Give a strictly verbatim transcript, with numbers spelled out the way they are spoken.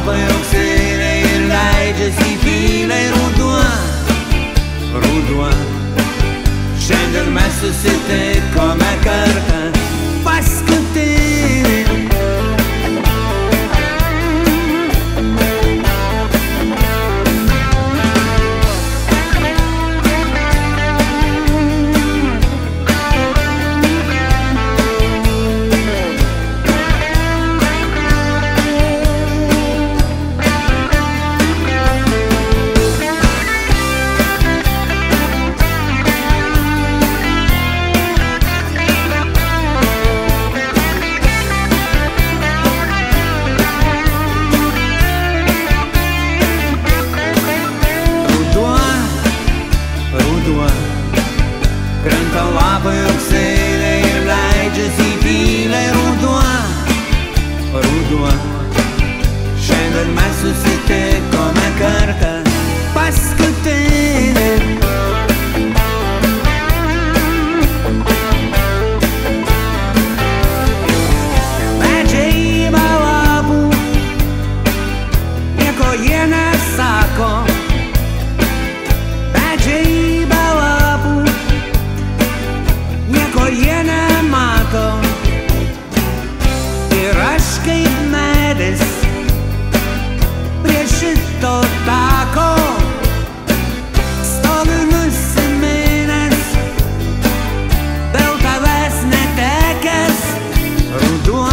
lapai auksiniai ir leidžiasi į tyliai ruduo, ruduo. Šiandien mes susitikome kartą paskutinį. Krenta lapai auksiniai ir leidžiasi į tyliai ruduo, ruduo. Šiandien mes susitikome kartą paskutinį. Medžiai be lapų, nieko jie nesako. Medžiai be lapų, nieko jie nemato. Ir aš kaip medis prie šito tako stoviu nusiminęs, dėl tavęs netekęs ruduo.